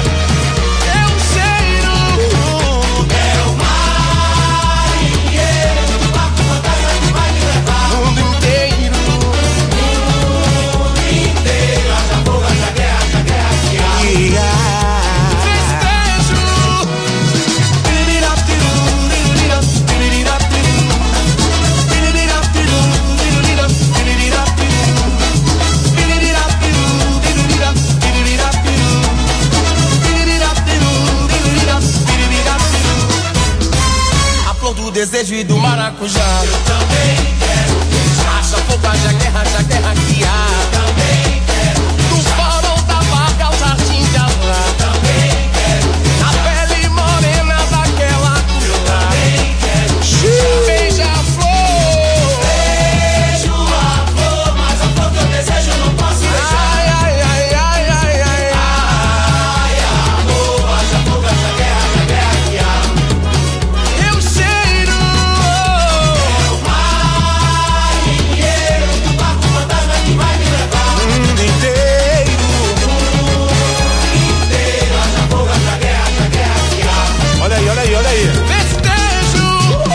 desejo e do maracujá. Eu também quero beijar. Acha fogo, haja guerra, haja guerra que há. Eu também quero beijar. Do farol da barca ao jardim de Alá. Eu também quero beijar. Na pele morena daquela cura. Eu também quero beijar. Beija a flor. Beijo a flor, mas a flor que eu desejo eu não posso deixar. Ai, ai, ai, ai, ai, ai. Ai, amor, haja fogo, haja guerra, haja guerra que há. Eu cheiro. É o marinheiro do barco fantasma que vai me levar. O mundo inteiro. O mundo inteiro, haja fogo, haja guerra, haja guerra que há. Olha aí, olha aí, olha aí. Festejo.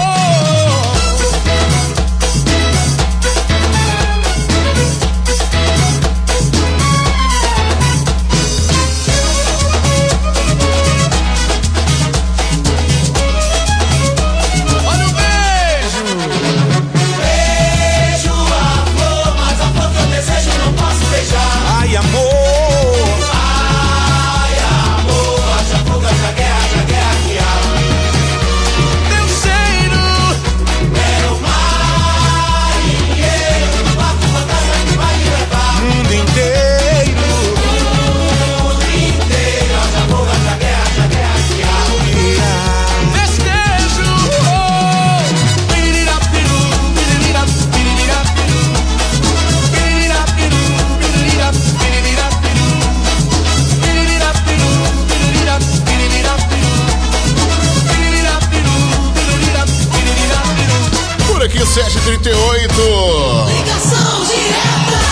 Olha o beijo. Beijo a flor, mas a flor que eu desejo eu não posso beijar. Ai, amor. Ai, amor, haja fogo, haja guerra, haja guerra que há. Teu cheiro é o marinheiro do barco fantasma que vai me levar. O mundo inteiro. O mundo inteiro, haja fogo, haja guerra, haja guerra que há. Festejo. Pirira, piru, pirira, pirira, piru. Pirira, piru, pirira, pirira, piru. Pirira, piru, pirira, pirira, piru. Pirira, piru, pirira, pirira, piru. Por aqui, sete e trinta e oito. Ligação direta.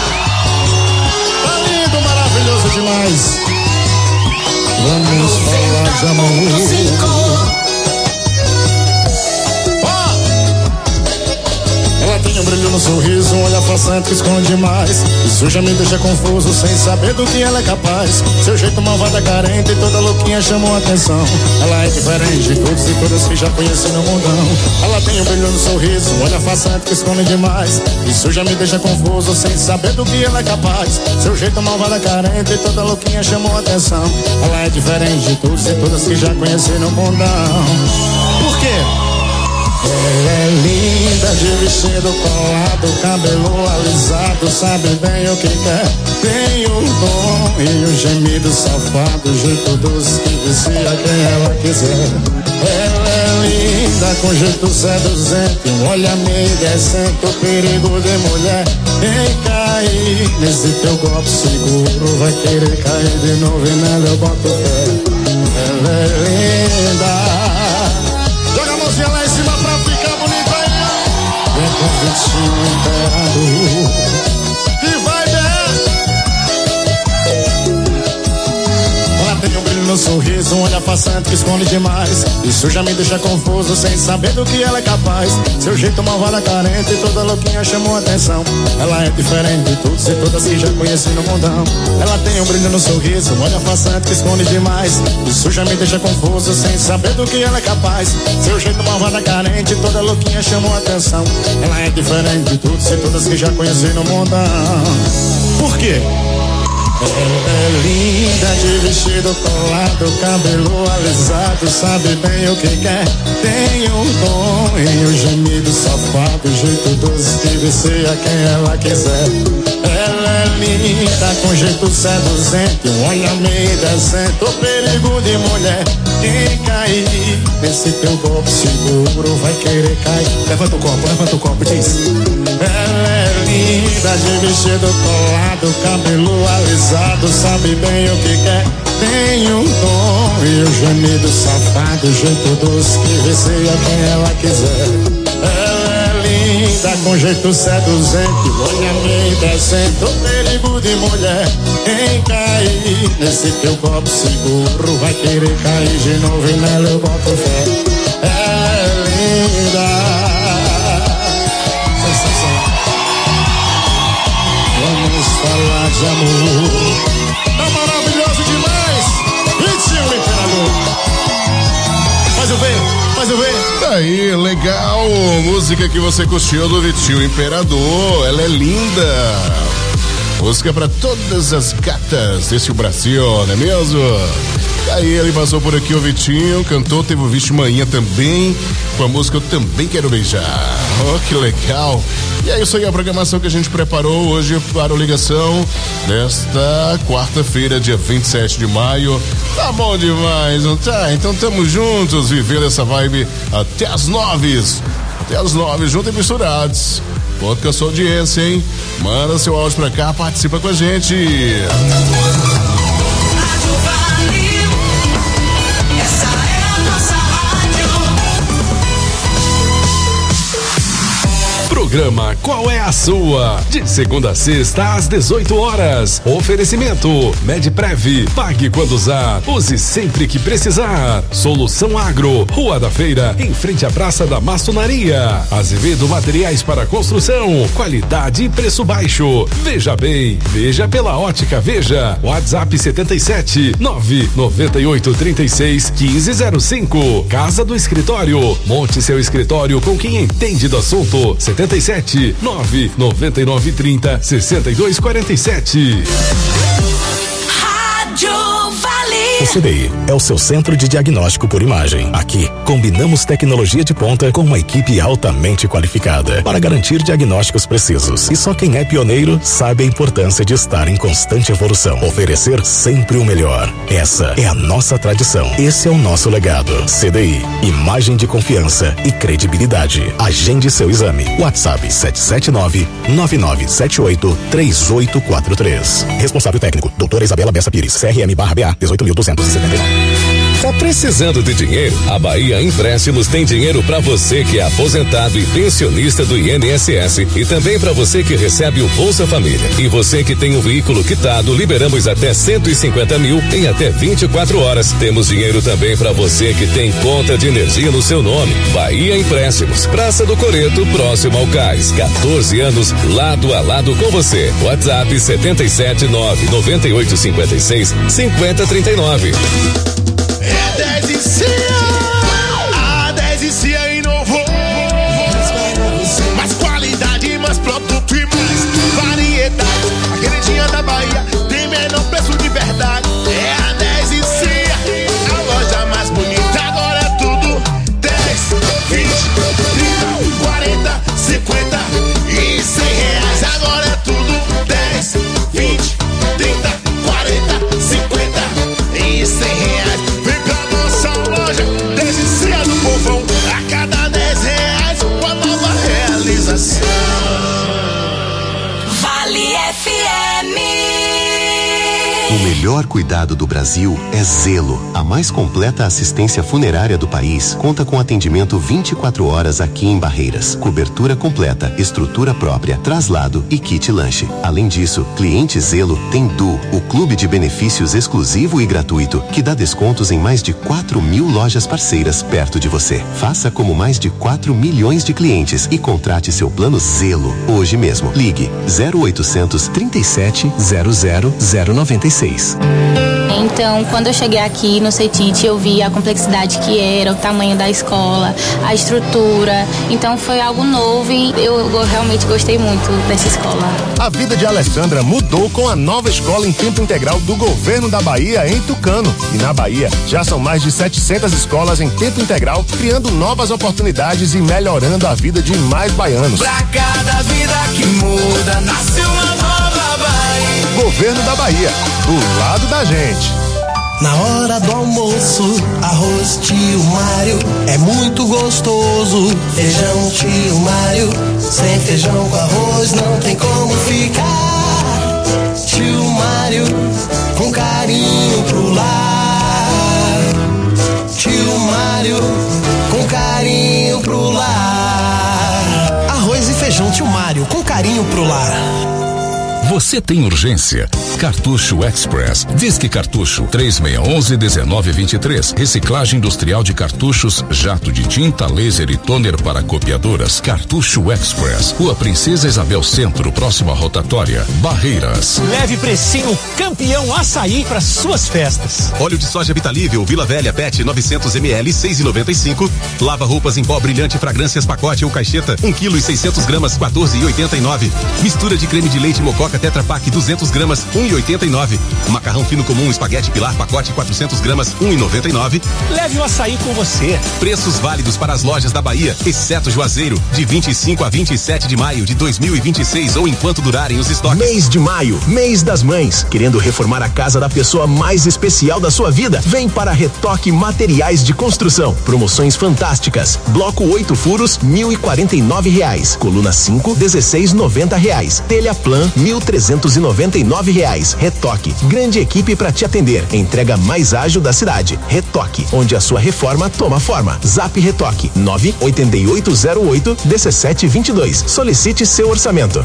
Tá lindo, maravilhoso demais. Vamos falar de amor. Ó! Ela tem um brilho no sorriso, um olhar façante que esconde demais. Isso já me deixa confuso, sem saber do que ela é capaz. Seu jeito malvada, carente e toda louquinha chamou a atenção. Ela é diferente de todos e todas que já conheci no mundão. Ela tem um brilho no sorriso, um olhar façante que esconde demais. Isso já me deixa confuso, sem saber do que ela é capaz. Seu jeito malvada, carente e toda louquinha chamou a atenção. Ela é diferente de todos e todas que já conheci no mundão. Por quê? Ela é linda, de vestido colado, cabelo alisado, sabe bem o que quer. Tem o dom e o gemido safado, jeito doce que vicia quem ela quiser. Ela é linda, com jeito seduzente, um olhar meio decente, o perigo de mulher. Quem cair nesse teu golpe seguro vai querer cair de novo e nela eu boto fé. Ela é linda. Joga a mãozinha lá em cima pra ficar bonita aí. Vem com o vestido imperador. E vai ver. Ela tem um brilho no sorriso, um olhar façante que esconde demais. Isso já me deixa confuso, sem saber do que ela é capaz. Seu jeito malvada, carente e toda louquinha chamou a atenção. Ela é diferente de todos e todas que já conheci no mundão. Ela tem um brilho no sorriso, um olhar façante que esconde demais. Isso já me deixa confuso, sem saber do que ela é capaz. Seu jeito malvada, carente e toda louquinha chamou a atenção. Ela é diferente de todos e todas que já conheci no mundão. Por quê? Ela é linda, de vestido colado, cabelo alisado, sabe bem o que quer. Tem o dom e o gemido safado, jeito doce que vicia quem ela quiser. Ela é linda, com jeito seduzente, um olhar meio decente, o perigo de mulher. Quem cair nesse teu golpe seguro vai querer cair. Levanta o copo, levanta o copo, diz. Ela é linda, de vestido colado, cabelo alisado, sabe bem o que quer. Tem um dom e o gemido safado, jeito doce que vicia quem ela quiser. Ela é linda, com jeito seduzente, olha meio decente, o perigo de mulher. Quem cair nesse teu copo seguro vai querer cair de novo e nela eu boto fé. Ela é linda. Sensacional. Vamos falar de amor. Tá maravilhoso demais. Ritmo Imperador. Faz o ver, faz o ver. Aí, legal. Música que você curtiu do Vitinho Imperador. Ela é linda. Música pra todas as gatas desse Brasil, não é mesmo? E aí ele passou por aqui, o Vitinho, cantou, teve o Vixe Manhã também, com a música Eu Também Quero Beijar. Oh, que legal. E é isso aí, a programação que a gente preparou hoje para o Ligação nesta quarta-feira, dia vinte e sete de maio. Tá bom demais, não tá? Então tamo juntos, vivendo essa vibe até as nove. Até as nove, juntos e misturados. Conto com a sua audiência, hein? Manda seu áudio pra cá, participa com a gente. Programa Qual é a Sua? De segunda a sexta às dezoito horas. Oferecimento Medprev. Pague quando usar. Use sempre que precisar. Solução Agro. Rua da Feira, em frente à Praça da Maçonaria. Azevedo Materiais para Construção. Qualidade e preço baixo. Veja bem. Veja pela Ótica Veja. WhatsApp setenta e sete nove noventa e oito trinta e seis quinze zero cinco. Casa do Escritório. Monte seu escritório com quem entende do assunto. setenta e sete nove noventa e nove trinta sessenta e dois quarenta e sete. Rádio Vale. O C D I é o seu centro de diagnóstico por imagem. Aqui, combinamos tecnologia de ponta com uma equipe altamente qualificada para garantir diagnósticos precisos. E só quem é pioneiro sabe a importância de estar em constante evolução. Oferecer sempre o melhor. Essa é a nossa tradição. Esse é o nosso legado. C D I, imagem de confiança e credibilidade. Agende seu exame. WhatsApp sete sete nove nove nove sete oito três oito quatro três. Responsável técnico, doutora Isabela Bessa Pires, C R M barra B A dezoito mil duzentos e setenta e nove. Tá precisando de dinheiro? A Bahia Empréstimos tem dinheiro para você que é aposentado e pensionista do I N S S e também para você que recebe o Bolsa Família. E você que tem um veículo quitado, liberamos até cento e cinquenta mil em até vinte e quatro horas. Temos dinheiro também para você que tem conta de energia no seu nome. Bahia Empréstimos, Praça do Coreto, próximo ao Cais. quatorze anos, lado a lado com você. WhatsApp setenta e sete nove noventa e oito cinquenta e seis cinquenta trinta e nove. É dez e Cia, a dez e Cia inovou. Mais qualidade, mais produto e mais variedade. A queridinha da Bahia tem menor preço de verdade. É a dez e Cia, a loja mais bonita. Agora é tudo dez, vinte, trinta, quarenta, cinquenta e cem reais. Agora é tudo dez, vinte, trinta, quarenta, cinquenta e cem reais. Descia do povão, a cada dez reais, uma nova realização. Vale F M. O melhor cuidado do Brasil é Zelo. A mais completa assistência funerária do país conta com atendimento vinte e quatro horas aqui em Barreiras. Cobertura completa, estrutura própria, traslado e kit lanche. Além disso, cliente Zelo tem Du, o clube de benefícios exclusivo e gratuito, que dá descontos em mais de quatro mil lojas parceiras perto de você. Faça como mais de quatro milhões de clientes e contrate seu plano Zelo hoje mesmo. Ligue zero oitocentos, trinta e sete, zero zero, zero noventa e seis. Então, quando eu cheguei aqui no CETIT, eu vi a complexidade que era, o tamanho da escola, a estrutura. Então, foi algo novo e eu, eu realmente gostei muito dessa escola. A vida de Alessandra mudou com a nova escola em tempo integral do governo da Bahia em Tucano. E na Bahia, já são mais de setecentas escolas em tempo integral, criando novas oportunidades e melhorando a vida de mais baianos. Pra cada vida que muda, nasce uma nova Bahia. Governo da Bahia, do lado da gente. Na hora do almoço, arroz tio Mário é muito gostoso. Feijão tio Mário, sem feijão com arroz não tem como ficar. Tio Mário, com carinho pro lar. Tio Mário, com carinho pro lar. Arroz e feijão tio Mário, com carinho pro lar. Você tem urgência? Cartucho Express. Disque Cartucho três seis um um, um nove dois três. Reciclagem industrial de cartuchos, jato de tinta, laser e toner para copiadoras. Cartucho Express. Rua Princesa Isabel Centro, próxima rotatória. Barreiras. Leve precinho campeão açaí para suas festas. Óleo de soja Vitalível Vila Velha Pet novecentos mililitros, seis e noventa e cinco. Lava roupas em pó brilhante fragrâncias pacote ou caixeta, um quilo e seiscentos gramas, quatorze e oitenta e nove. Mistura de creme de leite Mococa Tetra Pak duzentos gramas, um e oitenta e nove. Macarrão fino comum espaguete Pilar pacote quatrocentos gramas, um e noventa e nove. Leve o açaí com você. Preços válidos para as lojas da Bahia, exceto Juazeiro, de vinte e cinco a vinte e sete de maio de dois mil e vinte e seis ou enquanto durarem os estoques. Mês de maio, mês das mães. Querendo reformar a casa da pessoa mais especial da sua vida? Vem para Retoque Materiais de Construção. Promoções fantásticas. Bloco oito furos, mil e quarenta e nove reais. Coluna cinco, dezesseis noventa reais. Telha Plan, mil trezentos e noventa e nove reais. Retoque, grande equipe para te atender. Entrega mais ágil da cidade. Retoque, onde a sua reforma toma forma. Zap Retoque, nove oito oito zero oito um sete dois dois. Solicite seu orçamento.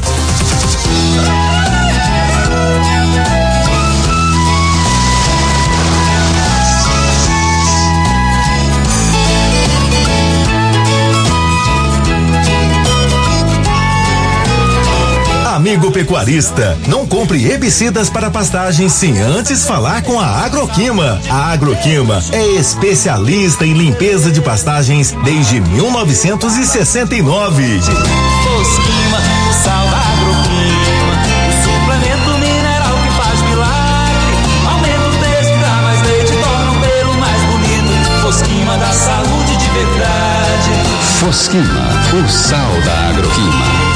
Amigo pecuarista, não compre herbicidas para pastagens sem antes falar com a Agroquima. A Agroquima é especialista em limpeza de pastagens desde mil novecentos e sessenta e nove. Fosquima, o sal da Agroquima, o suplemento mineral que faz milagre. Aumenta o texto, dá mais leite, torna o pelo mais bonito. Fosquima dá saúde de verdade. Fosquima, o sal da Agroquima.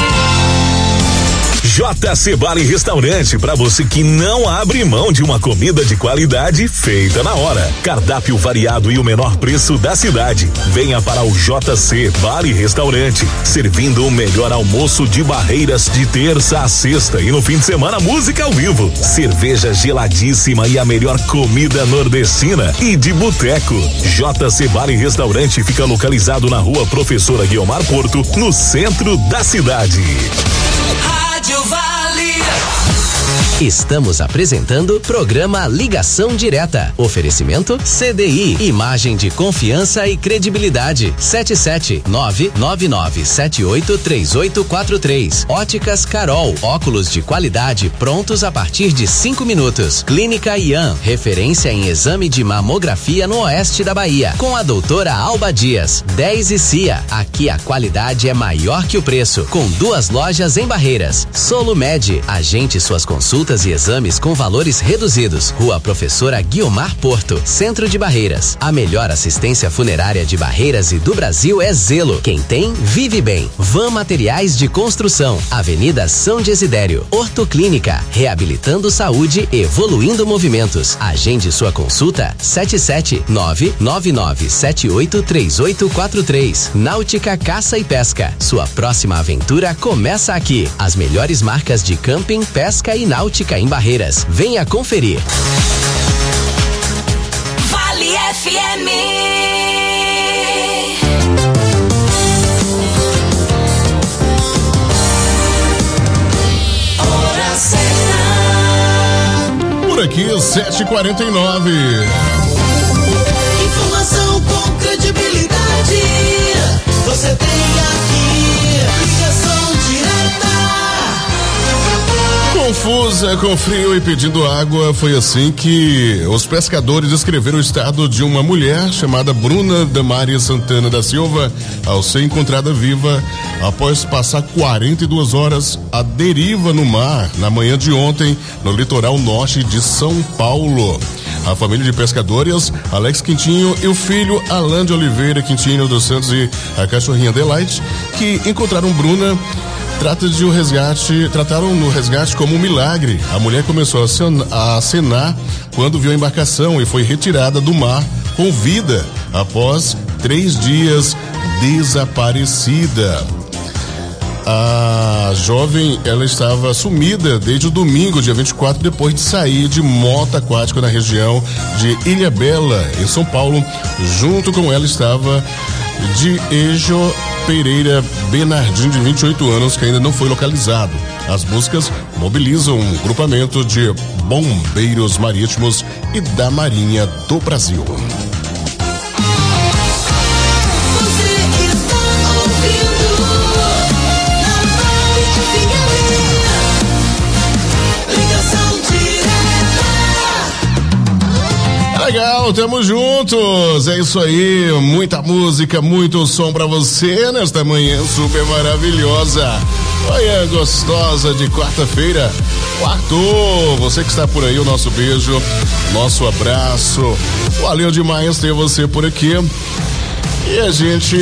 J C Bar e Restaurante, para você que não abre mão de uma comida de qualidade feita na hora. Cardápio variado e o menor preço da cidade. Venha para o J C Bar e Restaurante, servindo o melhor almoço de Barreiras de terça a sexta e no fim de semana música ao vivo, cerveja geladíssima e a melhor comida nordestina e de boteco. J C Bar e Restaurante fica localizado na Rua Professora Guiomar Porto, no centro da cidade. Rádio Vale. Estamos apresentando programa Ligação Direta. Oferecimento C D I, imagem de confiança e credibilidade. sete sete nove nove nove sete oito três oito quatro três. Óticas Carol, óculos de qualidade prontos a partir de cinco minutos. Clínica Ian, referência em exame de mamografia no oeste da Bahia, com a doutora Alba Dias. dez e C I A, aqui a qualidade é maior que o preço, com duas lojas em Barreiras. Solumed, agende suas consultas e exames com valores reduzidos. Rua Professora Guiomar Porto, Centro de Barreiras. A melhor assistência funerária de Barreiras e do Brasil é Zelo. Quem tem, vive bem. Van Materiais de Construção, Avenida São Desidério. Ortoclínica, reabilitando saúde, evoluindo movimentos. Agende sua consulta sete sete nove nove nove sete oito três oito quatro três. Náutica Caça e Pesca, sua próxima aventura começa aqui. As melhores marcas de camping, pesca e náutica em Barreiras. Venha conferir. Vale F M. Hora certa. Por aqui, sete e quarenta e nove. Informação com credibilidade. Você tem aqui. Ligação direta. Confusa, com frio e pedindo água, foi assim que os pescadores descreveram o estado de uma mulher chamada Bruna Damaria Santana da Silva, ao ser encontrada viva após passar quarenta e duas horas à deriva no mar na manhã de ontem, no litoral norte de São Paulo. A família de pescadores, Alex Quintinho e o filho Alan de Oliveira Quintinho dos Santos e a cachorrinha Adelaide, que encontraram Bruna, Trata de um resgate, trataram no resgate como um milagre. A mulher começou a acenar quando viu a embarcação e foi retirada do mar com vida após três dias desaparecida. A jovem, ela estava sumida desde o domingo, dia vinte e quatro, depois de sair de moto aquática na região de Ilhabela, em São Paulo. Junto com ela estava Diego Pereira Bernardinho, de vinte e oito anos, que ainda não foi localizado. As buscas mobilizam um grupamento de bombeiros marítimos e da Marinha do Brasil. Legal, tamo juntos, é isso aí, muita música, muito som pra você nesta manhã super maravilhosa. Manhã gostosa de quarta-feira. Quarto, você que está por aí, o nosso beijo, nosso abraço. Valeu demais ter você por aqui. E a gente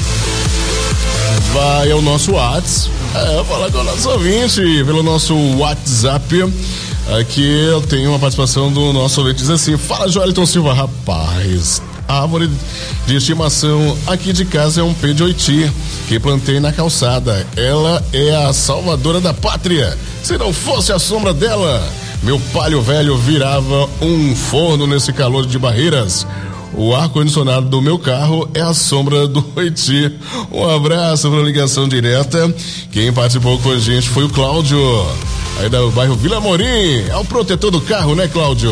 vai ao nosso WhatsApp, é, falar com o nosso ouvinte pelo nosso WhatsApp. Aqui eu tenho uma participação do nosso ouvinte, diz assim: fala, Joelton Silva, rapaz, a árvore de estimação aqui de casa é um pé de oiti que plantei na calçada. Ela é a salvadora da pátria. Se não fosse a sombra dela, meu palho velho virava um forno nesse calor de Barreiras. O ar-condicionado do meu carro é a sombra do oiti. Um abraço para a ligação direta. Quem participou com a gente foi o Cláudio, aí do bairro Vila Amorim. É o protetor do carro, né, Cláudio?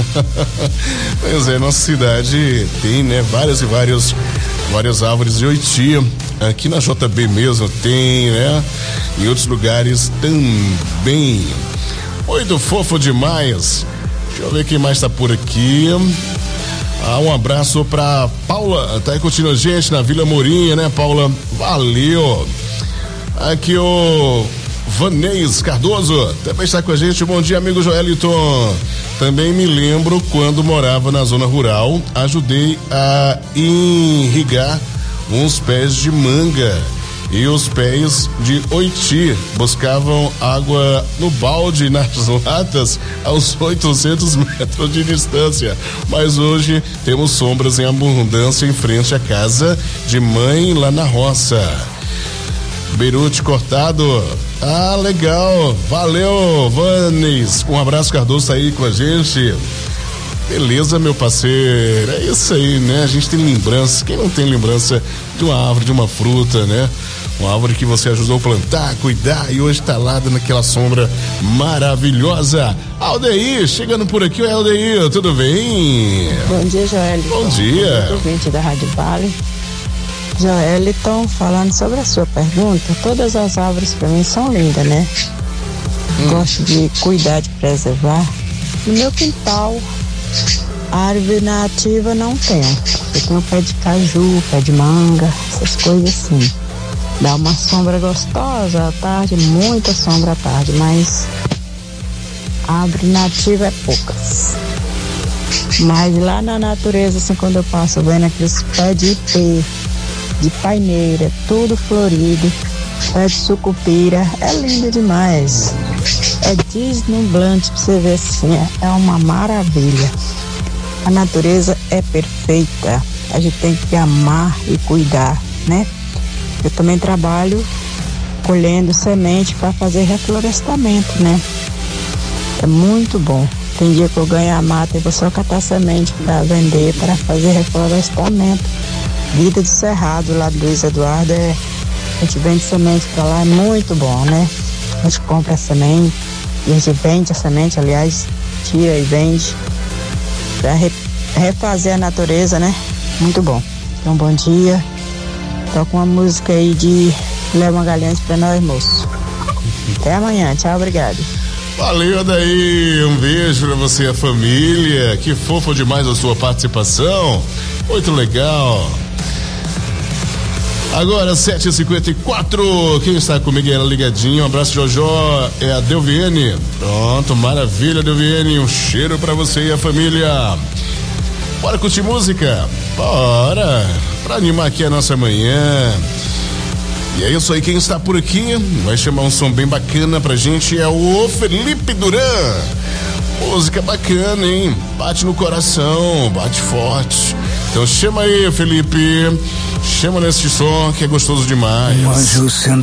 Pois é, nossa cidade tem, né, várias e várias, várias árvores de oiti. Aqui na J B mesmo tem, né? Em outros lugares também. Muito fofo demais. Deixa eu ver quem mais tá por aqui. Ah, um abraço pra Paula, tá aí curtindo a gente na Vila Morinha, né, Paula? Valeu. Aqui o Vanês Cardoso também está com a gente. Bom dia, amigo Joeliton. Também me lembro quando morava na zona rural, ajudei a irrigar uns pés de manga e os pés de oiti buscavam água no balde nas latas aos oitocentos metros de distância, mas hoje temos sombras em abundância em frente à casa de mãe lá na roça. Beirute cortado, ah, legal, valeu, Vanes, um abraço, Cardoso tá aí com a gente. Beleza, meu parceiro, é isso aí, né? A gente tem lembrança, quem não tem lembrança de uma árvore, de uma fruta, né? Uma árvore que você ajudou a plantar, cuidar e hoje tá lá naquela sombra maravilhosa. Aldeir, chegando por aqui, oi Aldeir, tudo bem? Bom dia, Joeliton. Bom dia. Ouvinte da Rádio Vale. Joeliton, falando sobre a sua pergunta, todas as árvores para mim são lindas, né? Hum. Gosto de cuidar, de preservar. No meu quintal, árvore nativa não tem. Eu tenho pé de caju, pé de manga, essas coisas assim. Dá uma sombra gostosa à tarde, muita sombra à tarde, mas árvore nativa é poucas. Mas lá na natureza, assim, quando eu passo vendo aqueles pés de ipê, de paineira, tudo florido, pé de sucupira, é lindo demais. É deslumbrante pra você ver assim, é uma maravilha. A natureza é perfeita, a gente tem que amar e cuidar, né? Eu também trabalho colhendo semente para fazer reflorestamento, né? É muito bom. Tem dia que eu ganho a mata e vou só catar semente para vender, para fazer reflorestamento. Vida do Cerrado, lá do Luiz Eduardo, é, a gente vende semente para lá, é muito bom, né? A gente compra a semente e a gente vende a semente, aliás, tira e vende para re, refazer a natureza, né? Muito bom. Então, bom dia. Toca uma música aí de Léo Magalhães pra nós, moço. Até amanhã, tchau, obrigado. Valeu, daí, um beijo pra você e a família. Que fofo demais a sua participação. Muito legal. Agora, sete e cinquenta e quatro. Quem está comigo é ligadinho. Um abraço, Jojó. É a Delviene. Pronto, maravilha, Delviene. Um cheiro pra você e a família. Bora curtir música? Bora! Pra animar aqui a nossa manhã. E é isso aí, quem está por aqui vai chamar um som bem bacana pra gente, é o Felipe Duran. Música bacana, hein? Bate no coração, bate forte. Então chama aí, Felipe. Chama nesse som que é gostoso demais. Um anjo